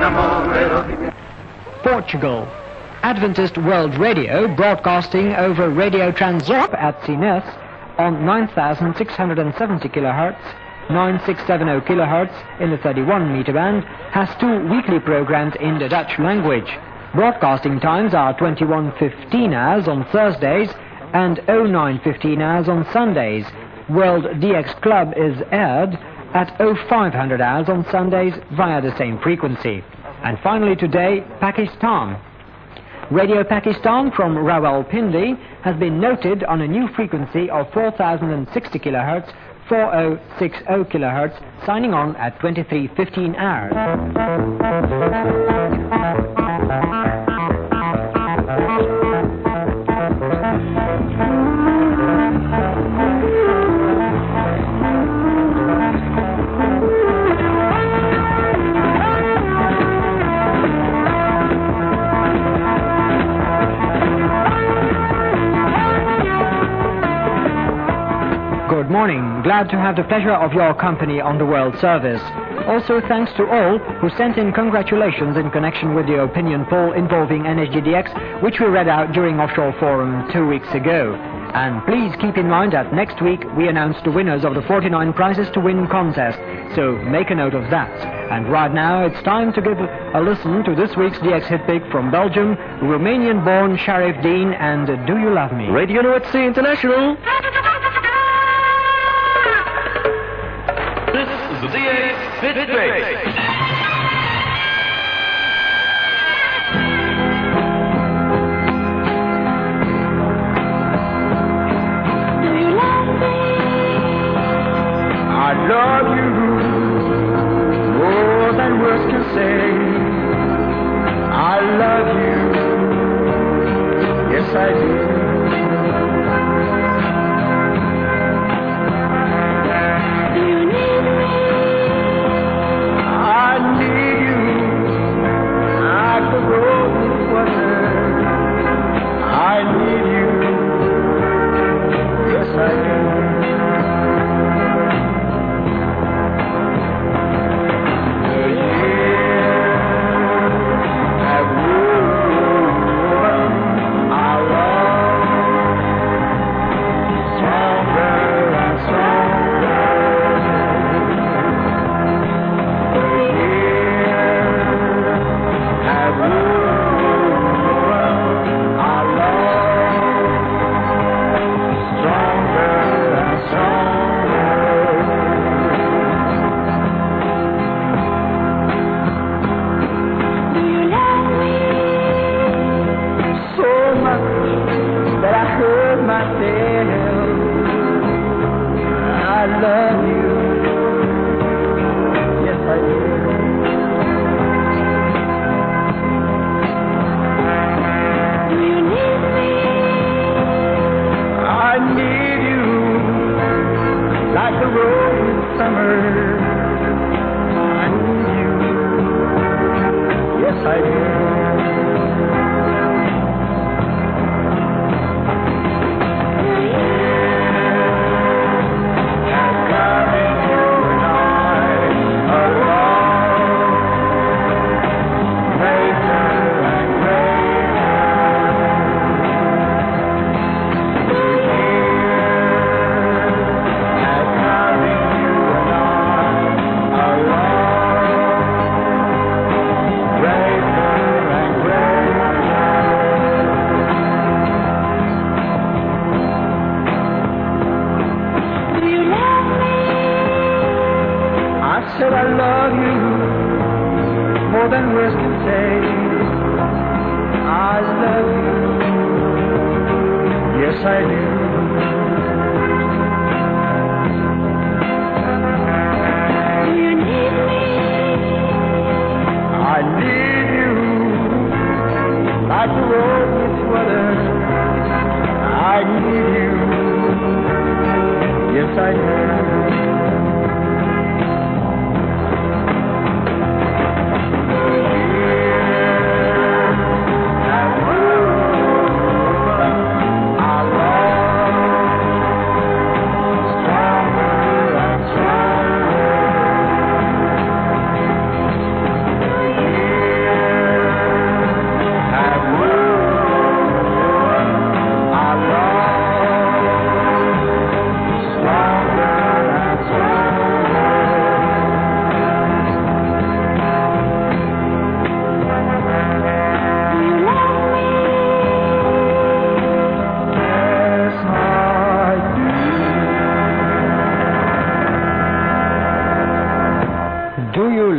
Portugal. Adventist World Radio broadcasting over Radio Transop at Sines on 9,670 kHz, 9670 kHz in the 31 meter band, has 2 weekly programs in the Dutch language. Broadcasting times are 21:15 hours on Thursdays and 09:15 hours on Sundays. World DX Club is aired at 0500 hours on Sundays via the same frequency. And finally today, Pakistan. Radio Pakistan from Rawalpindi has been noted on a new frequency of 4060 kHz, 4060 kHz, signing on at 23:15 hours. Good morning. Glad to have the pleasure of your company on the World Service. Also thanks to all who sent in congratulations in connection with the opinion poll involving NSGDX, which we read out during Offshore Forum 2 weeks ago. And please keep in mind that next week we announce the winners of the 49 prizes to win contest, so make a note of that. And right now it's time to give a listen to this week's DX hit pick from Belgium, Romanian-born Sharif Dean and Do You Love Me? Radio North Sea International. This is the DX hit pick. I love you more than words can say. I love you, yes I do. Do you need me? I need you, like the road with water. I need you, yes I do.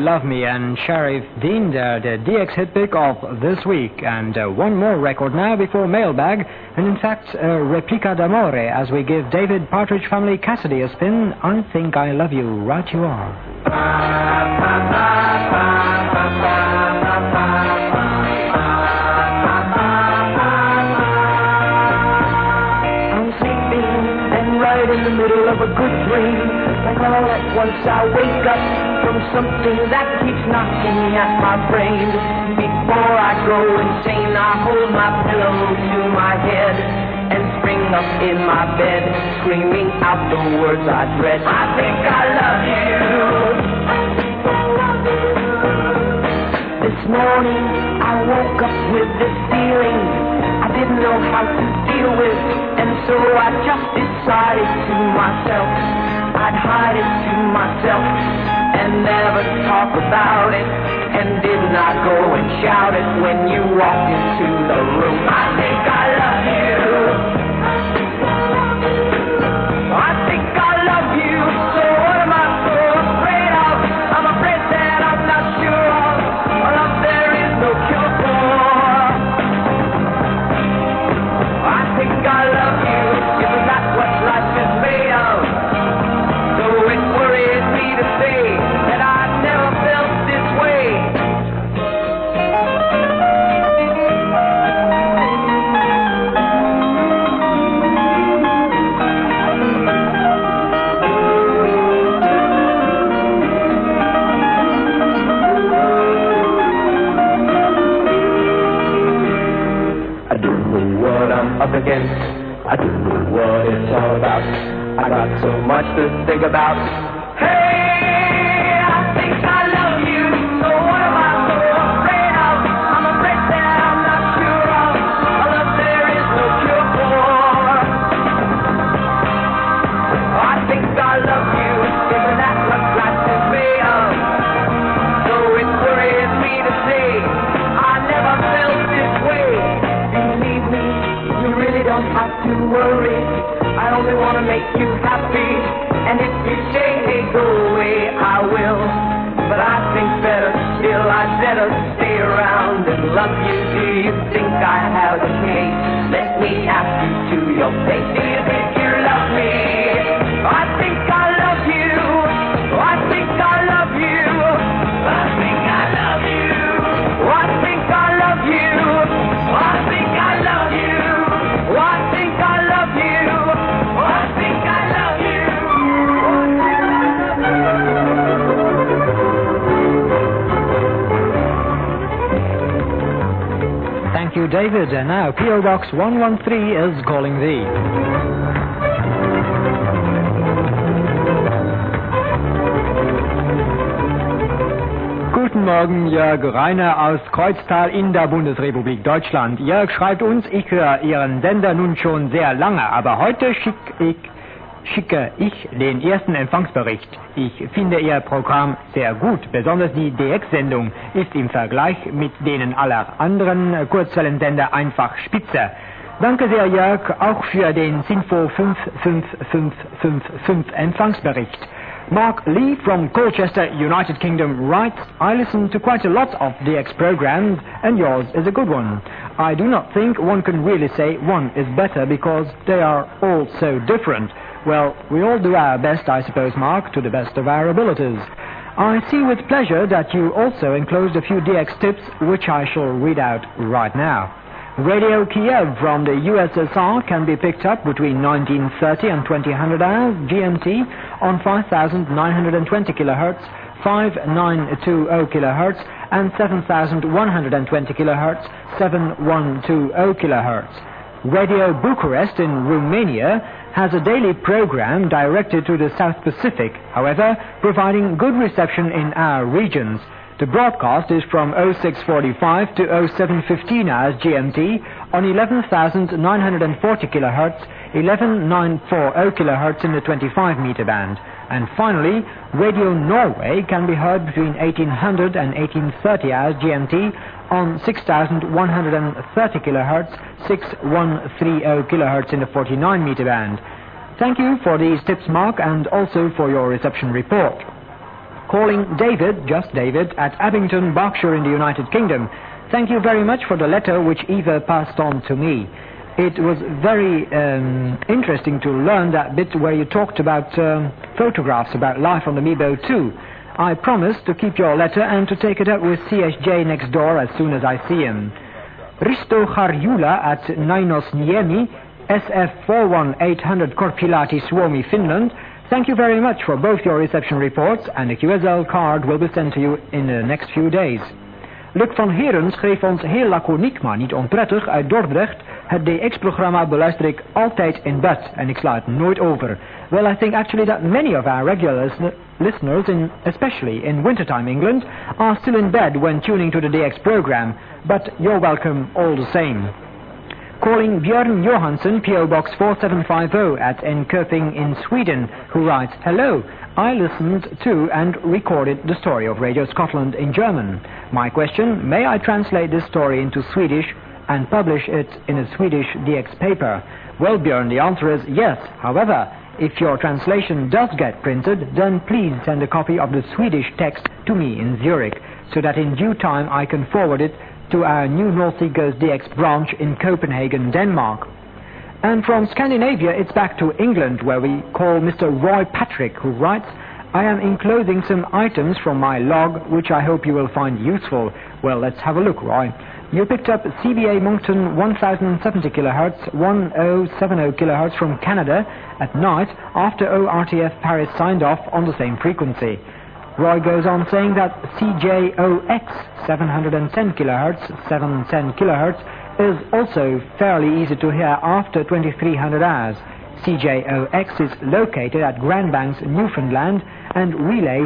Love Me and Sharif Dean, the DX hit pick of this week. And one more record now before mailbag, and in fact, Replica d'Amore, as we give David Partridge Family Cassidy a spin. I Think I Love You, Right You Are. I'm sleeping and right in the middle of a good dream, like all at once I wake up from something that keeps knocking at my brain. Before I go insane, I hold my pillow to my head and spring up in my bed, screaming out the words I dread. I think I love you. This morning I woke up with this feeling I didn't know how to deal with, and so I just decided to myself I'd hide it to myself and never talk about it, and did not go and shout it when you walked into the room. I think I love you. I think I love you. So what am I so afraid of? I'm afraid that I'm not sure of a love there is no cure for. I think I love you. Isn't that what life is made of? So it worries me to say that I never felt this way. I don't know what I'm up against. I don't know what it's all about. I got so much to think about. Hey, I think I love you. So what am I so afraid of? I'm afraid that I'm not sure of a love there is no cure for. I think I love you. Isn't that what life is made of? So it worries me to say I never felt this way. Believe me, you really don't have to worry. I only want to make you happy, and if you say, hey, go away, I will. But I think better still, I'd better stay around and love you. Do you think I have a case? Let me ask you to your face. Do you think you love me? I think I love you. I think I love you. I think I love you. I think I love you. I think I love you. I think I love you. I think I love you. Thank you, David. And now PO Box 113 is calling thee. Guten Morgen, Jörg Reiner aus Kreuztal in der Bundesrepublik Deutschland. Jörg schreibt uns, ich höre Ihren Sender nun schon sehr lange, aber heute schicke ich den ersten Empfangsbericht. Ich finde Ihr Programm sehr gut, besonders die DX-Sendung ist im Vergleich mit denen aller anderen Kurzwellensender einfach spitze. Danke sehr, Jörg, auch für den Sinfo 55555 Empfangsbericht. Mark Lee from Colchester, United Kingdom writes, I listen to quite a lot of DX programs, and yours is a good one. I do not think one can really say one is better because they are all so different. Well, we all do our best, I suppose, Mark, to the best of our abilities. I see with pleasure that you also enclosed a few DX tips, which I shall read out right now. Radio Kiev from the USSR can be picked up between 1930 and 2000 hours GMT on 5920 kHz, 5920 kHz and 7120 kHz, 7120 kHz. Radio Bucharest in Romania has a daily program directed to the South Pacific, however, providing good reception in our regions. The broadcast is from 0645 to 0715 hours GMT on 11,940 kHz, 11940 kHz in the 25-meter band. And finally, Radio Norway can be heard between 1800 and 1830 hours GMT on 6,130 kHz, 6130 kHz in the 49-meter band. Thank you for these tips, Mark, and also for your reception report. Calling David, just David, at Abington, Berkshire in the United Kingdom. Thank you very much for the letter which Eva passed on to me. It was very interesting to learn that bit where you talked about photographs about life on the Mibo 2. I promise to keep your letter and to take it up with CSJ next door as soon as I see him. Risto Harjula at Nainos Niemi, SF 41800 Korpilahti, Suomi, Finland. Thank you very much for both your reception reports, and a QSL card will be sent to you in the next few days. Luc van Heren schreef ons heel laconiek, maar niet onprettig, uit Dordrecht. Het DX-programma beluister ik altijd in bed en ik sla het nooit over. Well, I think actually that many of our regular listeners, especially in wintertime England, are still in bed when tuning to the DX program, but you're welcome all the same. Calling Björn Johansson, PO Box 4750 at Enköping in Sweden, who writes, "Hello, I listened to and recorded the story of Radio Scotland in German. My question, may I translate this story into Swedish and publish it in a Swedish DX paper?" Well, Björn, the answer is yes. However, if your translation does get printed, then please send a copy of the Swedish text to me in Zurich, so that in due time I can forward it to our new North Sea Goes DX branch in Copenhagen, Denmark. And from Scandinavia, it's back to England, where we call Mr. Roy Patrick, who writes, "I am enclosing some items from my log, which I hope you will find useful." Well, let's have a look, Roy. You picked up CBA Moncton 1070 kHz, 1070 kHz from Canada at night after ORTF Paris signed off on the same frequency. Roy goes on saying that CJOX 710 kHz, 710 kHz, is also fairly easy to hear after 2300 hours. CJOX is located at Grand Banks, Newfoundland, and relays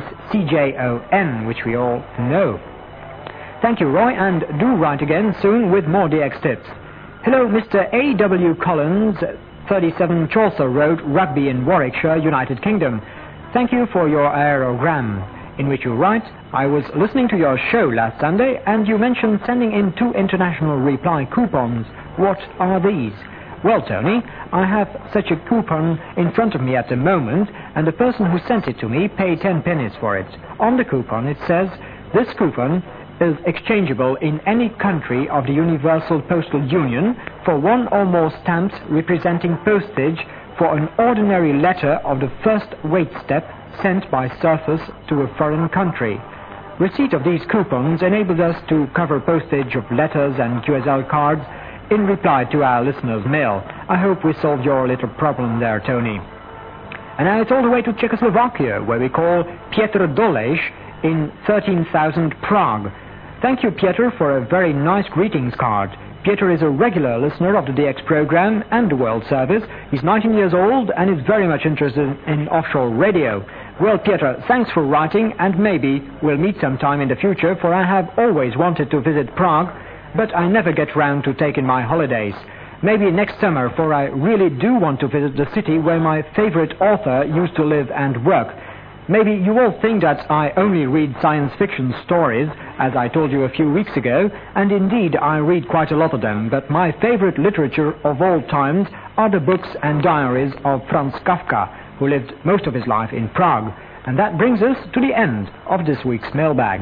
CJON, which we all know. Thank you, Roy, and do write again soon with more DX tips. Hello, Mr. A.W. Collins, 37 Chaucer Road, Rugby in Warwickshire, United Kingdom. Thank you for your aerogram, in which you write, "I was listening to your show last Sunday, and you mentioned sending in 2 international reply coupons. What are these?" Well, Tony, I have such a coupon in front of me at the moment, and the person who sent it to me paid 10 pennies for it. On the coupon it says, "This coupon is exchangeable in any country of the Universal Postal Union for 1 or more stamps representing postage for an ordinary letter of the first weight step sent by surface to a foreign country." Receipt of these coupons enables us to cover postage of letters and QSL cards in reply to our listeners' mail. I hope we solved your little problem there, Tony. And now it's all the way to Czechoslovakia, where we call Piotr Dolej in 13,000 Prague. Thank you, Piotr, for a very nice greetings card. Piotr is a regular listener of the DX program and the World Service. He's 19 years old and is very much interested in offshore radio. Well, Piotr, thanks for writing, and maybe we'll meet sometime in the future, for I have always wanted to visit Prague, but I never get round to taking my holidays. Maybe next summer, for I really do want to visit the city where my favorite author used to live and work. Maybe you all think that I only read science fiction stories, as I told you a few weeks ago, and indeed I read quite a lot of them, but my favorite literature of all times are the books and diaries of Franz Kafka, who lived most of his life in Prague. And that brings us to the end of this week's mailbag.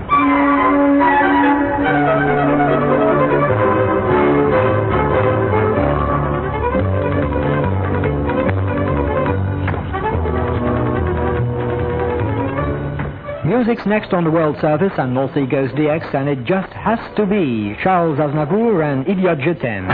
Music's next on the World Service and North Sea Goes DX, and it just has to be Charles Aznavour and Idiot Je t'aime.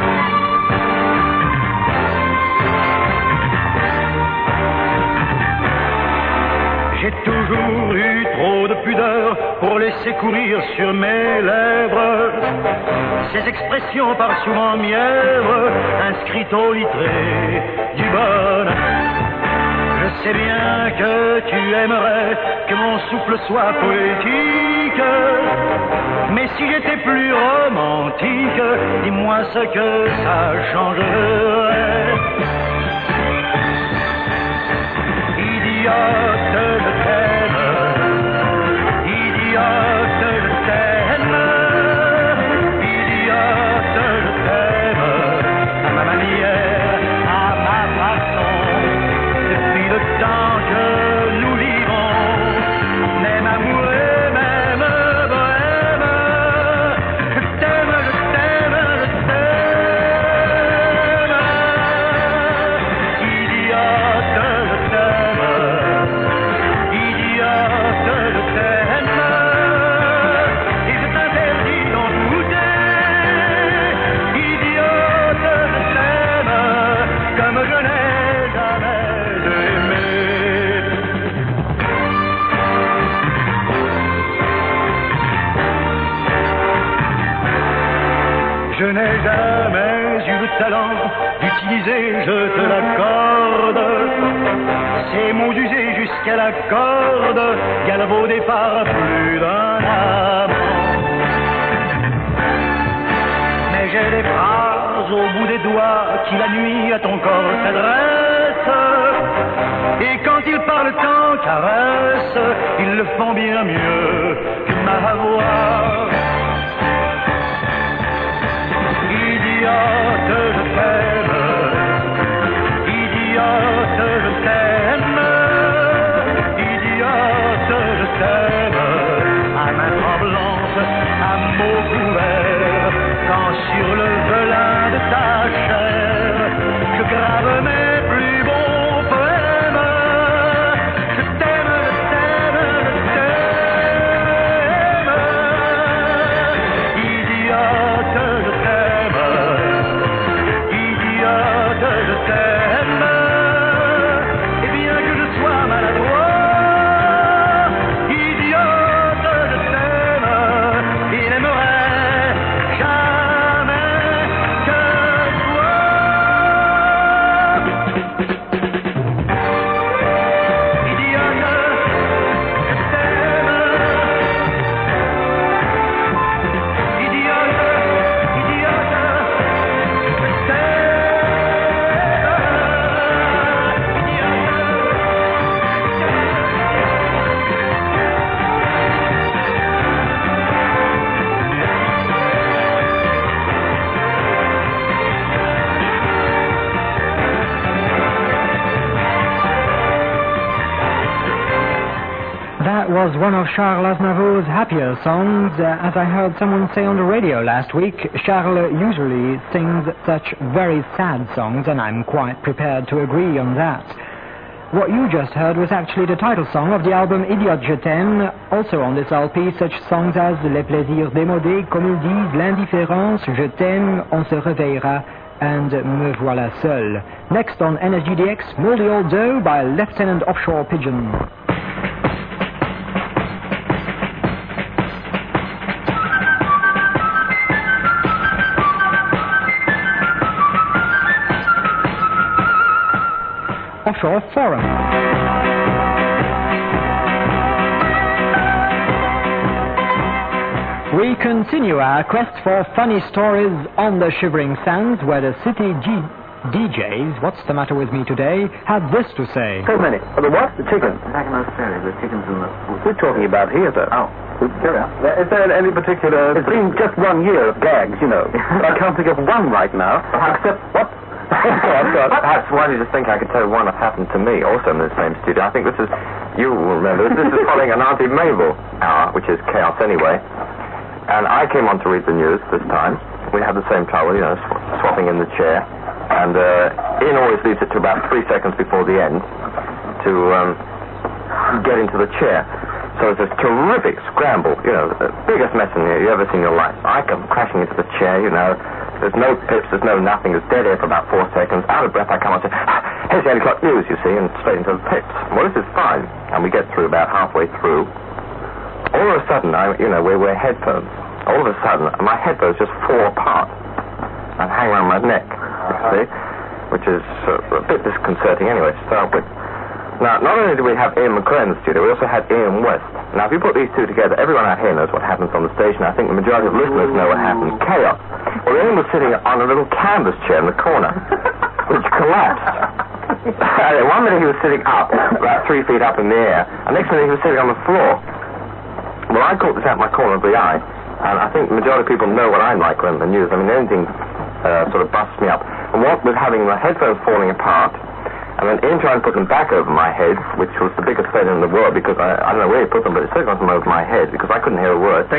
J'ai toujours eu trop de pudeur pour laisser courir sur mes lèvres ces expressions parsemment mièvres inscrites au litré du bonheur. Je sais bien que tu aimerais que mon souffle soit poétique, mais si j'étais plus romantique, dis-moi ce que ça changerait. Idiote, je t'aime, idiote, je t'aime, idiote, je t'aime, à ma manière, à ma façon, depuis le temps que nous vivons, même amour utilisés, je te l'accorde. Ces mots usés jusqu'à la corde, galvaudés par plus d'un amant. Mais j'ai des phrases au bout des doigts qui la nuit à ton corps s'adressent. Et quand ils parlent en caresse, ils le font bien mieux que ma voix. Idiote, je t'aime. Idiote, je t'aime. Idiote, je t'aime. À main tremblante, à mots couverts, quand sur le velin de ta chair, je grave mes plus beaux poèmes. Je t'aime, je t'aime, je t'aime. Idiote, je t'aime. Idiote, je t'aime. Et bien que je sois maladroit, idiote, je t'aime. Il n'aimerait jamais que toi. Idiote, je t'aime. Idiote, idiote, je That was one of Charles Aznavour's happier songs. As I heard someone say on the radio last week, Charles usually sings such very sad songs, and I'm quite prepared to agree on that. What you just heard was actually the title song of the album Idiote Je t'aime. Also on this LP, such songs as Les plaisirs démodés, comme ils disent, L'indifférence, Je t'aime, On se réveillera, and Me voilà seul. Next on NSGDX, Moldy Old Dough by Lieutenant Offshore Pigeon. Offshore Forum. We continue our quest for funny stories on the Shivering Sands, where the city DJs, what's the matter with me today, had this to say. So many. Oh, the what? The chickens. Back in Australia, the chickens in the... We're talking about here, sir. Oh, carry on. Is there any particular... It's been just 1 year of gags, you know. I can't think of one right now. Except... What? Perhaps why do you just think I could tell one that happened to me, also in the same studio? I think this is, you will remember, this is following an Auntie Mabel hour, which is chaos anyway. And I came on to read the news this time. We had the same trouble, you know, swapping in the chair. And Ian always leaves it to about 3 seconds before the end to get into the chair. So it's this terrific scramble, you know, the biggest mess in here you ever seen in your life. I come crashing into the chair, you know. There's no pips, there's no nothing. There's dead air for about 4 seconds. Out of breath, I come on and say, here's the 8 o'clock news, you see, and straight into the pips. Well, this is fine. And we get through about halfway through. All of a sudden, we wear headphones. All of a sudden, my headphones just fall apart and hang around my neck, see? Which is a bit disconcerting anyway to start with. Now, not only do we have Ian McCray in the studio, we also had Ian West. Now, if you put these two together, everyone out here knows what happens on the station. I think the majority of listeners know what happens. Chaos. Well, Ian was sitting on a little canvas chair in the corner, which collapsed. 1 minute he was sitting up, about 3 feet up in the air, and next minute he was sitting on the floor. Well, I caught this out my corner of the eye, and I think the majority of people know what I'm like when the news. I mean, anything sort of busts me up. And what with having my headphones falling apart, and then Ian trying to put them back over my head, which was the biggest failure in the world, because I don't know where he put them, but it certainly got them over my head, because I couldn't hear a word.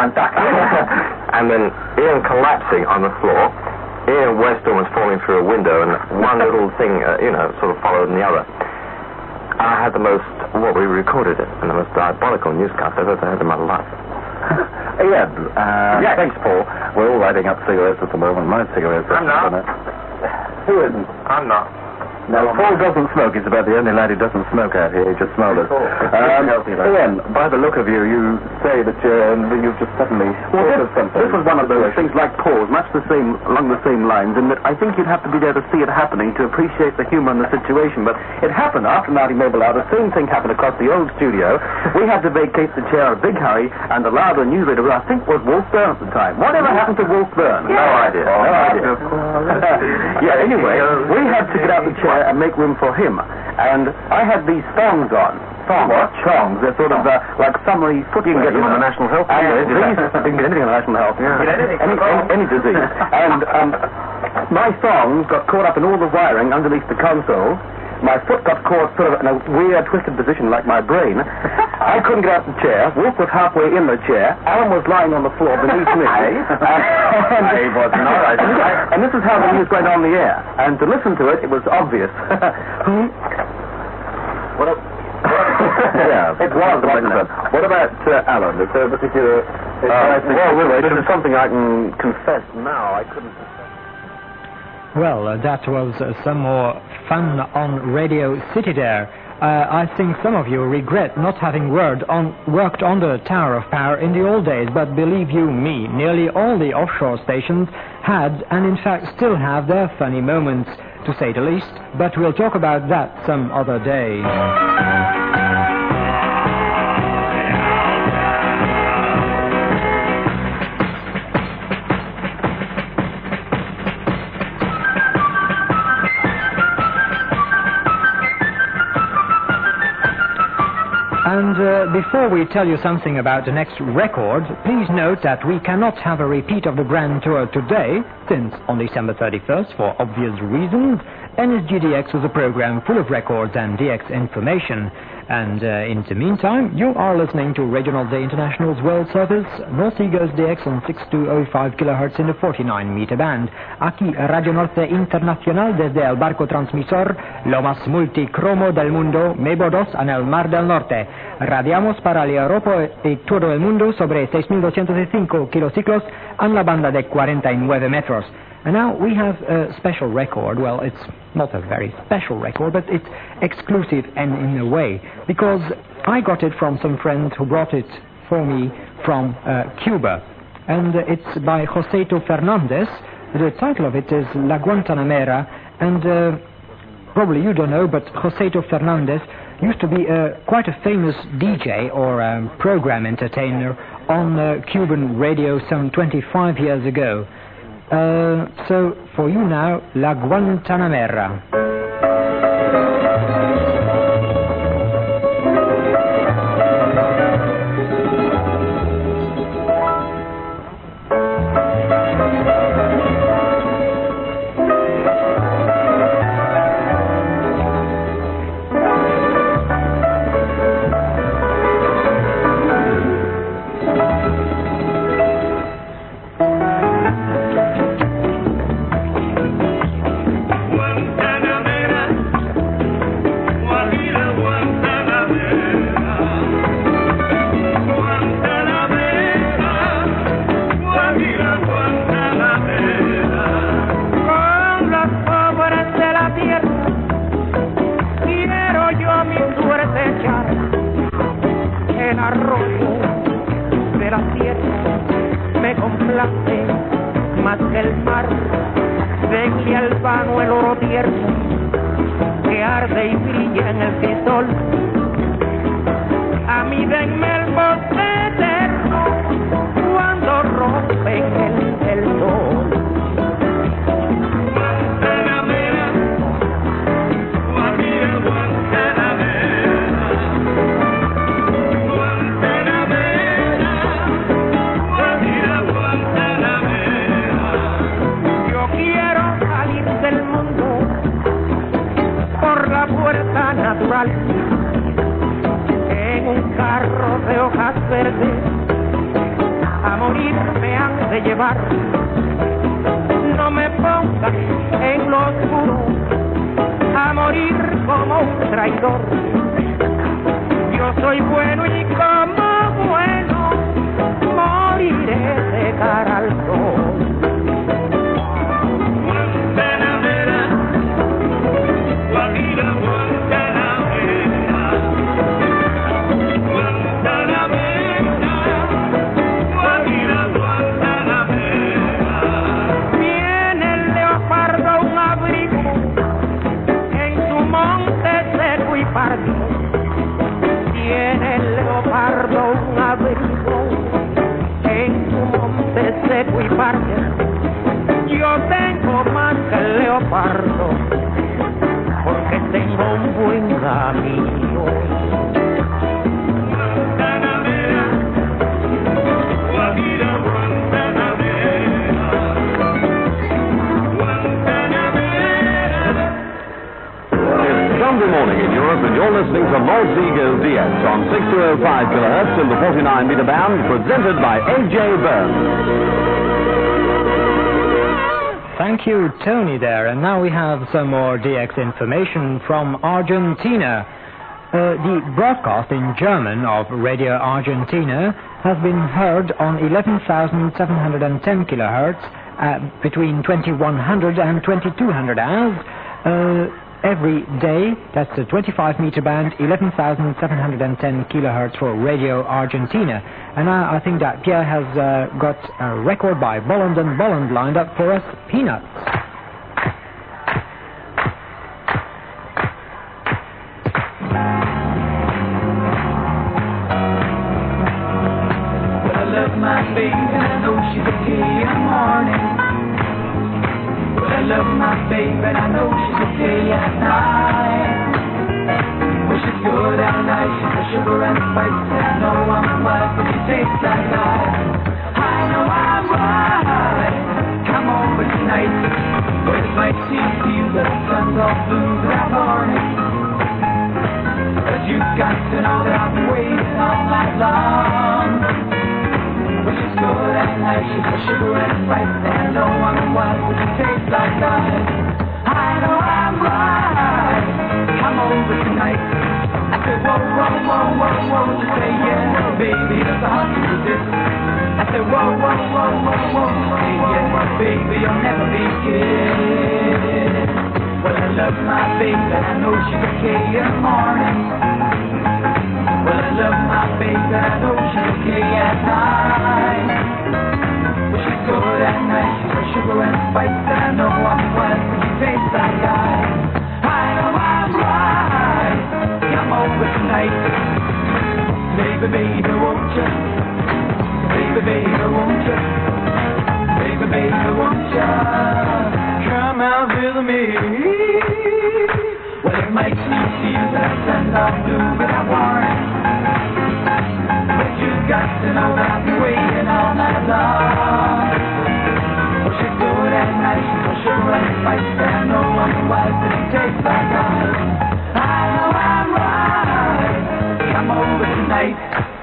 And then Ian collapsing on the floor, Ian West almost falling through a window, and one little thing, sort of followed the other. And I had the most, we recorded it, and the most diabolical newscast I've ever heard in my life. Ian, thanks, Paul. We're all lighting up cigarettes at the moment. My cigarettes are... I'm not. Who isn't? I'm not. No, Paul doesn't smoke. He's about the only lad who doesn't smoke out here. He just smelled us. Ian, by the look of you, you say that you've just suddenly thought of something. This was one of those things like Paul's, much along the same lines, in that I think you'd have to be there to see it happening to appreciate the humour in the situation. But it happened after Marty Mabel out. The same thing happened across the old studio. We had to vacate the chair in a big hurry, and the louder newsreader, who I think was Wolf Byrne at the time. Whatever happened to Wolf Byrne? No idea. No idea. Yeah, anyway, we had to get out the chair and make room for him. And I had these thongs on. Thongs? What? Chongs. They're sort of like summary footwear. You can get them on the National Health. You can get anything on the National Health. Yeah. Any disease. And my thongs got caught up in all the wiring underneath the console. My foot got caught sort of in a weird, twisted position like my brain. I couldn't get out of the chair. Wolf was halfway in the chair. Alan was lying on the floor beneath me. And this is how the news went on the air. And to listen to it, it was obvious. Yeah, it was, wasn't it? What about Alan? Is there a particular... this is something I can confess now. I couldn't... Well, that was some more fun on Radio City there. I think some of you regret not having worked on the Tower of Power in the old days, but believe you me, nearly all the offshore stations had, and in fact still have, their funny moments, to say the least, but we'll talk about that some other day. And before we tell you something about the next record, please note that we cannot have a repeat of the Grand Tour today, since on December 31st, for obvious reasons, NSGDX was a program full of records and DX information. And in the meantime, you are listening to Regional Day International's World Service, North Sea Goes DX on 6205 kHz in the 49-meter band. Aquí Radio Norte Internacional desde el barco transmisor, lo más multicromo del mundo, Mebo 2 en el Mar del Norte. Radiamos para la Europa y todo el mundo sobre 6.205 kilociclos en la banda de 49 metros. And now we have a special record. Well, it's not a very special record, but it's exclusive and in a way, because I got it from some friends who brought it for me from Cuba. And it's by Joseito Fernandez. The title of it is La Guantanamera, and probably you don't know, but Joseito Fernandez used to be quite a famous DJ or program entertainer on Cuban radio some 25 years ago. So, for you now, La Guantanamera. Más que el mar, denle al vano el oro tierno que arde y brilla en el crisol. A mí denme el bosque eterno cuando rompen el sol. Guantanamera, Guajira, Guantanamera, Guantanamera, Guajira, Guantanamera. Yo quiero salir del mundo por la puerta natural, en un carro de hojas verdes, a morir me han de llevar. No me pongas en lo oscuro, a morir como un traidor. Yo soy bueno y como bueno, moriré de cara al sol. Guantanamera, listening to Lord Seagull's DX on 6205 kilohertz in the 49-meter band, presented by A.J. Burns. Thank you, Tony, there. And now we have some more DX information from Argentina. The broadcast in German of Radio Argentina has been heard on 11,710 kilohertz between 2100 and 2200 hours every day. That's the 25-meter band, 11,710 kilohertz for Radio Argentina. And I think that Pierre has got a record by Bolland and Bolland lined up for us, Peanuts. My baby, I know she's okay in the morning. Well, I love my baby, and I know she's okay at night. Well, she's good at night, she's a sugar and spice, and I know I'm a wife, but she tastes like ice. I know I'm right, come over tonight. But it might seem to you that the sun's all blue that morning, but you've got to know that I've been waiting all night long. Well, she's good at night, she's a sugar and spice, and I know I'm a wife, but she tastes like ice. I know I'm right, come over tonight. I said, whoa, whoa, whoa, whoa, whoa, you say yeah, baby, that's a hot to this. I said, whoa, whoa, whoa, whoa, whoa, say yeah, baby, you'll never be kid. Well, I love my baby, and I know she's okay in the morning. Well, I love my baby, and I know she's okay at night. Well, she's good at night, she's a sugar and spice, and I know I'm wild, but she tastes like ice. I know I'm right, come over tonight. Baby, baby, won't you? Baby, baby, won't you? Baby, baby, won't you? Come out with me. Well, it might seem to you that I send off blue without warning, but you've got to know that I've been waiting all night long. Well, she's good at night, she's a sugar and spice, and I know I'm the wife, but she tastes like ice. I know I'm right, come over tonight.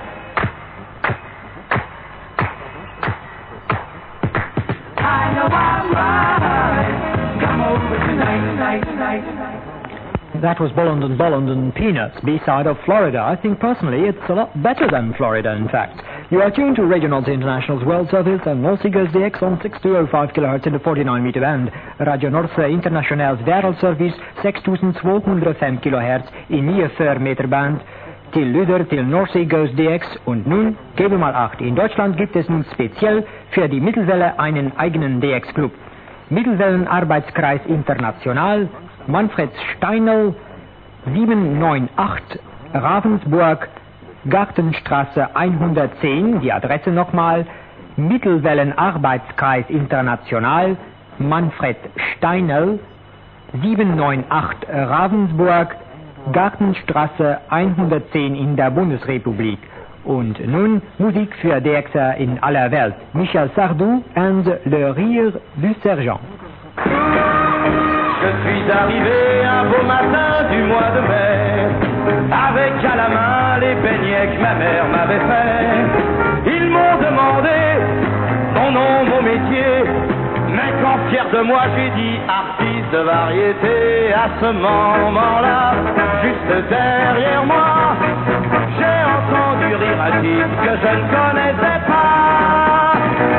I know I'm right, come over tonight, tonight. That was Bolland and Peanuts, B-side of Florida. I think personally it's a lot better than Florida, in fact. You are tuned to Radio North International's World Service and Norseekers DX on 6205 kHz in the 49-meter band. Radio North Internationals Wereldservice 6205 kHz in 49 Meter band. Till Lüder, till Norseekers DX. Und nun, gebe mal Acht. In Deutschland gibt es nun speziell für die Mittelwelle einen eigenen DX-Club. Mittelwellenarbeitskreis International, Manfred Steinl, 798 Ravensburg, Gartenstraße 110, die Adresse nochmal, Mittelwellenarbeitskreis International, Manfred Steinl, 798 Ravensburg, Gartenstraße 110 in der Bundesrepublik. Und nun Musik für DXer in aller Welt. Michel Sardou and Le Rire du Sergent. Je suis arrivé un beau matin du mois de mai, avec à la main les beignets que ma mère m'avait fait. Ils m'ont demandé mon nom, mon métier, mais quand fier de moi j'ai dit artiste de variété. À ce moment-là, juste derrière moi, j'ai entendu rire un type que je ne connaissais pas.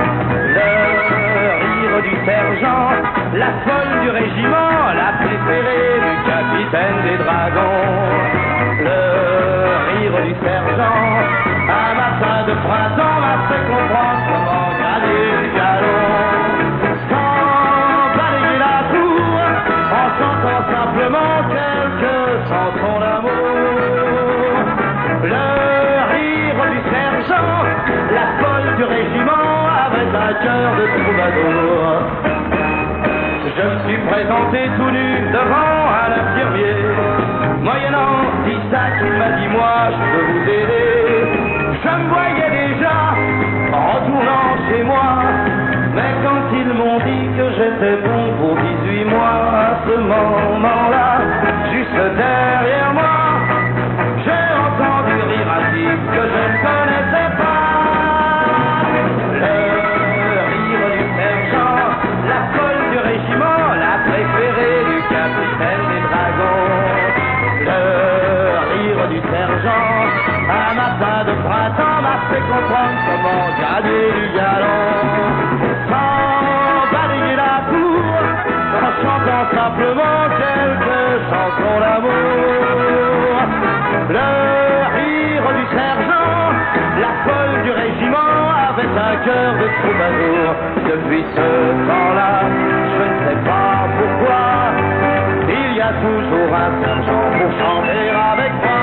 Le rire du sergent, la folle du régiment, la préférée du capitaine des dragons. Le rire du sergent, un matin de printemps m'a fait comprendre comment gagner du galon. Sans balayer la cour, en chantant simplement quelques chansons d'amour. Le rire du sergent, la folle du régiment, avait un cœur de troubadour. Je me suis présenté tout nu devant un infirmier. Moyennant 10 sacs, il m'a dit moi je peux vous aider. Je me voyais déjà retournant chez moi, mais quand ils m'ont dit que j'étais bon pour 18 mois, à ce moment-là, juste derrière moi, fait comprendre comment gagner du galon. Sans balayer la cour, en chantant simplement quelques chansons d'amour. Le rire du sergent, la folle du régiment, avait un cœur de troubadour. Depuis ce temps-là, je ne sais pas pourquoi, il y a toujours un sergent pour chanter avec moi.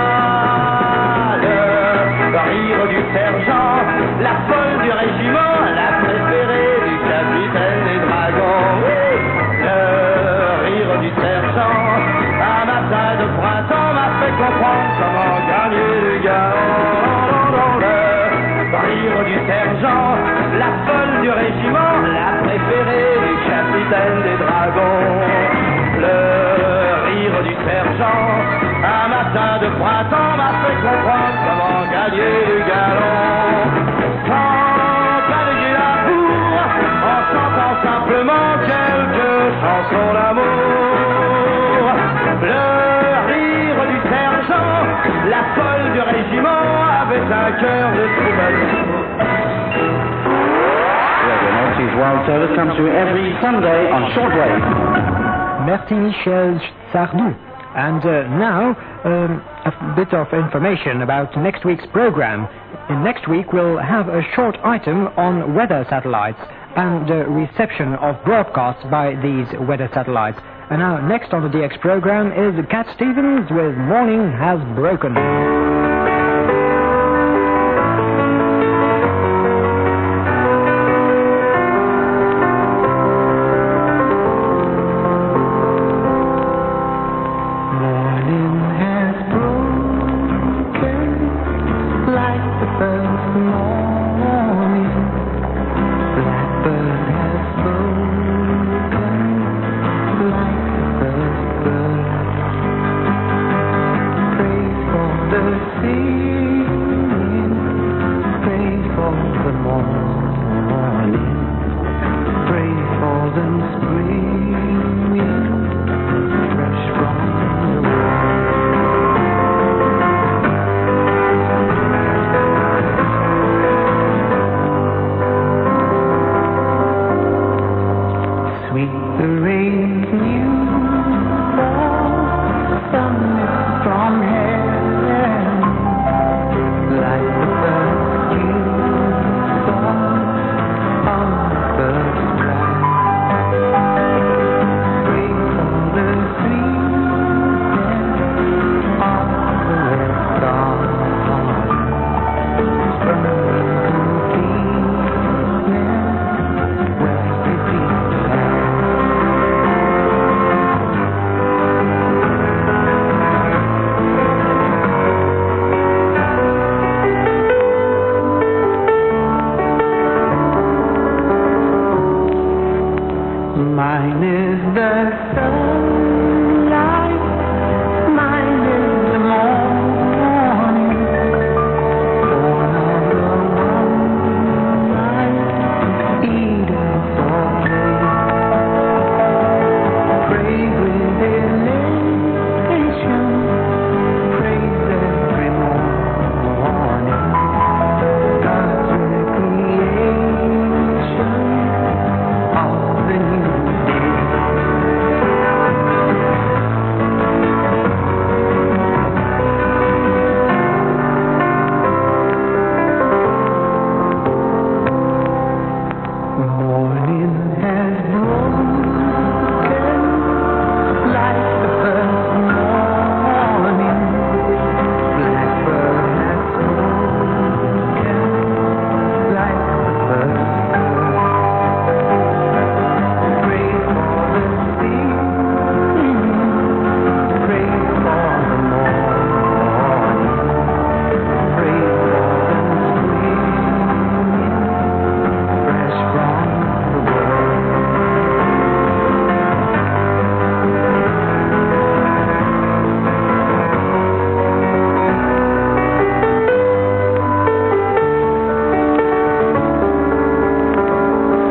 Le rire du sergent, la folle du régiment, la préférée du capitaine des dragons. Oui, le rire du sergent, un matin de printemps m'a fait comprendre comment gagner du galon. Le rire du sergent, la folle du régiment, la préférée du capitaine des dragons. Le rire du sergent, un matin de printemps m'a fait comprendre comment gagner du galon. Sans balayer la bourre, en chantant simplement quelques chansons d'amour. Le rire du sergent, la folle du régiment, avait un cœur de troubadour. Radio Maltese World Service comes to you every Sunday on shortwave. Merci Michel Sardou. And now, a bit of information about next week's program. Next week we'll have a short item on weather satellites and reception of broadcasts by these weather satellites. And now, next on the DX program is Cat Stevens with Morning Has Broken.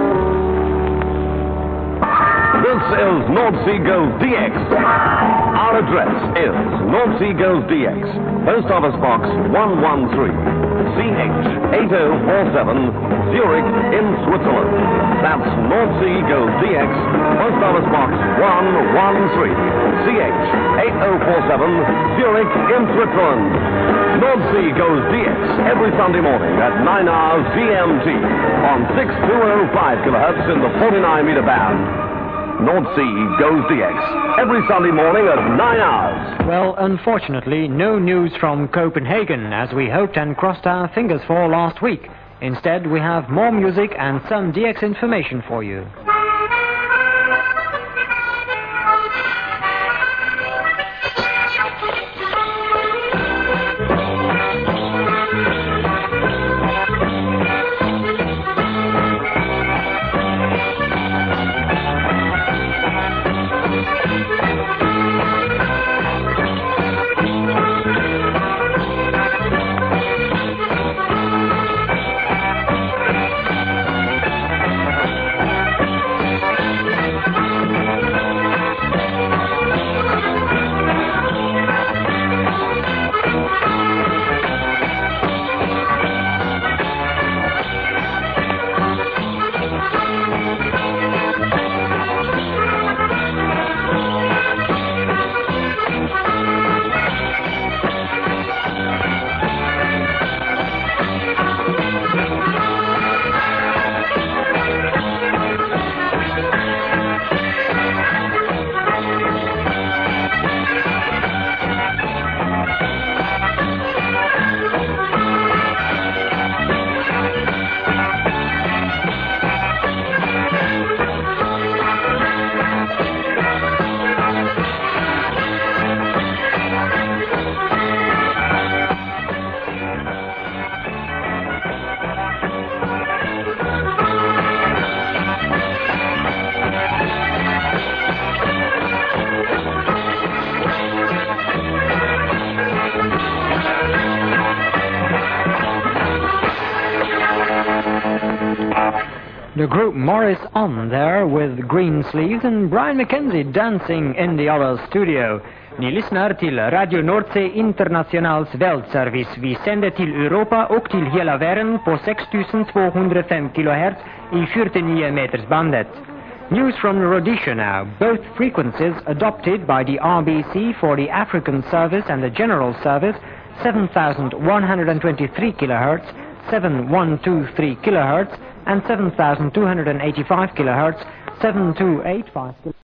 This is North Sea Goes DX. Our address is North Sea Girls DX, Post Office Box 113, CH 8047, Zurich in Switzerland. That's North Sea Girls DX, Post Office Box 113, CH 8047, Zurich in Switzerland. North Sea goes DX every Sunday morning at 9 hours GMT on 6205 kilohertz in the 49-meter band. North Sea goes DX every Sunday morning at 9 hours. Well, unfortunately, no news from Copenhagen, as we hoped and crossed our fingers for last week. Instead, we have more music and some DX information for you. The group Morris On there with Green Sleeves and Brian McKenzie dancing in the other studio. Ni lyssnar till Radio Nordsee Internationals Weltservice. Vi sänder till Europa och till hela världen på 6205 kHz i 49 meters bandet. News from Rhodesia now. Both frequencies adopted by the RBC for the African service and the general service, 7123 kHz, 7123 kHz, and 7285 kHz, 7285 kHz.